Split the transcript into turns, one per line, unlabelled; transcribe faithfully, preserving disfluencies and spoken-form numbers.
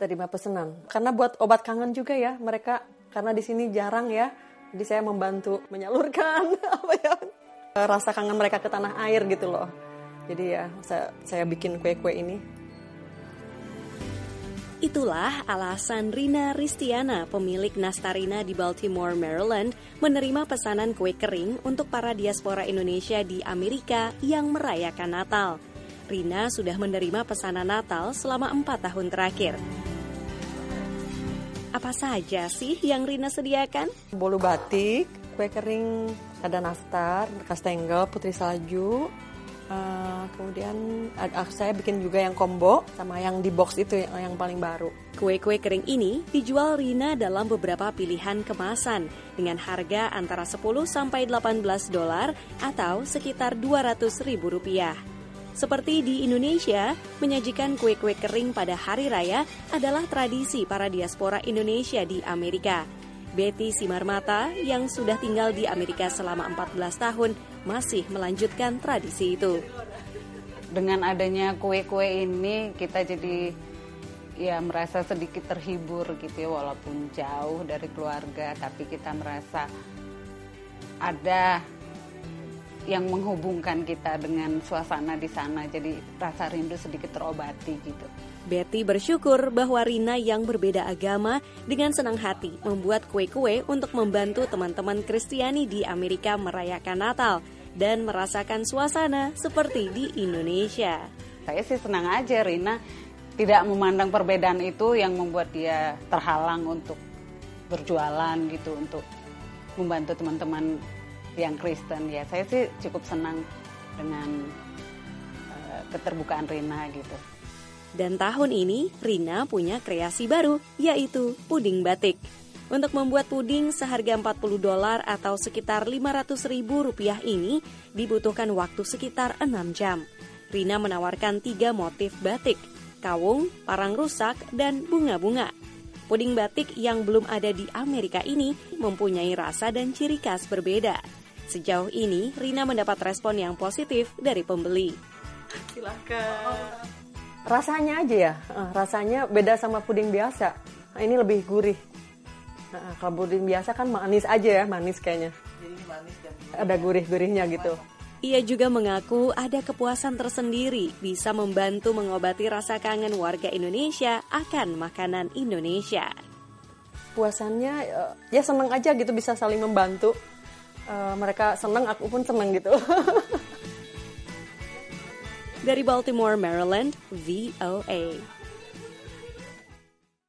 terima pesanan. Karena buat obat kangen juga ya mereka, karena di sini jarang ya. Jadi saya membantu menyalurkan apa ya, rasa kangen mereka ke tanah air gitu loh. Jadi ya saya, saya bikin kue-kue ini.
Itulah alasan Rina Ristiana, pemilik Nastarina di Baltimore, Maryland, menerima pesanan kue kering untuk para diaspora Indonesia di Amerika yang merayakan Natal. Rina sudah menerima pesanan Natal selama empat tahun terakhir. Apa saja sih yang Rina sediakan?
Bolu batik, kue kering, ada nastar, kastengel, putri salju. Uh, kemudian uh, saya bikin juga yang combo sama yang di box itu yang, yang paling baru.
Kue-kue kering ini dijual Rina dalam beberapa pilihan kemasan dengan harga antara sepuluh sampai delapan belas dolar atau sekitar dua ratus ribu rupiah. Seperti di Indonesia, menyajikan kue-kue kering pada hari raya adalah tradisi para diaspora Indonesia di Amerika. Betty Simarmata yang sudah tinggal di Amerika selama empat belas tahun masih melanjutkan tradisi itu.
Dengan adanya kue-kue ini kita jadi ya merasa sedikit terhibur gitu ya, walaupun jauh dari keluarga tapi kita merasa ada yang menghubungkan kita dengan suasana di sana, jadi rasa rindu sedikit terobati gitu.
Betty bersyukur bahwa Rina yang berbeda agama dengan senang hati membuat kue-kue untuk membantu teman-teman Kristiani di Amerika merayakan Natal dan merasakan suasana seperti di Indonesia.
Saya sih senang aja Rina tidak memandang perbedaan itu yang membuat dia terhalang untuk berjualan gitu, untuk membantu teman-teman yang Kristen. Ya saya sih cukup senang dengan uh, keterbukaan Rina gitu.
Dan tahun ini Rina punya kreasi baru, yaitu puding batik. Untuk membuat puding seharga empat puluh dolar atau sekitar lima ratus ribu rupiah ini dibutuhkan waktu sekitar enam jam. Rina menawarkan tiga motif batik, kawung, parang rusak, dan bunga-bunga. Puding batik yang belum ada di Amerika ini mempunyai rasa dan ciri khas berbeda. Sejauh ini Rina mendapat respon yang positif dari pembeli.
Silakan. Rasanya aja ya, rasanya beda sama puding biasa. Nah, ini lebih gurih. Nah, kalau puding biasa kan manis aja ya, manis kayaknya. Jadi manis dan ada gurih-gurihnya gitu.
Ia juga mengaku ada kepuasan tersendiri bisa membantu mengobati rasa kangen warga Indonesia akan makanan Indonesia.
Puasannya ya senang aja gitu, bisa saling membantu. Uh, mereka senang, aku pun senang gitu.
Dari Baltimore, Maryland, V O A.